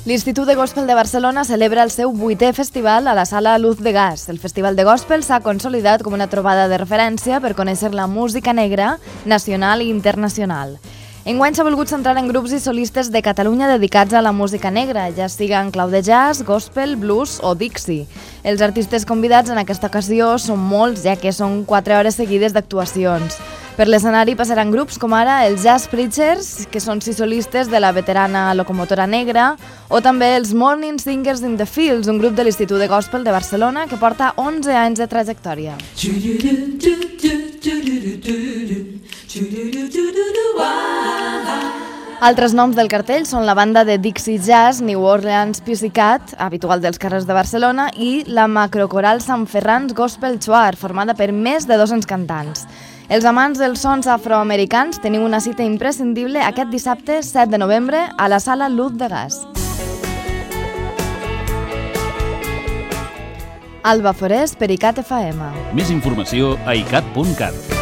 L'Institut de Gospel de Barcelona celebra el seu 8è festival a la Sala Luz de Gas. El Festival de Gospel s'ha consolidat com una trobada de referència per conèixer la música negra nacional i internacional. Enguany s'ha volgut centrar en grups i solistes de Catalunya dedicats a la música negra, ja siga en clau de jazz, gospel, blues o Dixie. Els artistes convidats en aquesta ocasió són molts, ja que són 4 hores seguides d'actuacions. Per l'escenari passaran grups com ara els Jazz Preachers, que són 6 solistes de la veterana Locomotora Negra, o també els Morning Singers in the Fields, un grup de l'Institut de Gospel de Barcelona que porta 11 anys de trajectòria. Altres noms del cartell són la banda de Dixie Jazz New Orleans Pussycat, habitual dels carrers de Barcelona, i la macrocoral Sant Ferrans Gospel Choir, formada per més de 200 cantants. Els amants dels sons afroamericans teniu una cita imprescindible aquest dissabte 7 de novembre a la Sala Luz de Gas. Alba Forés per ICAT FM. Més informació a icat.cat.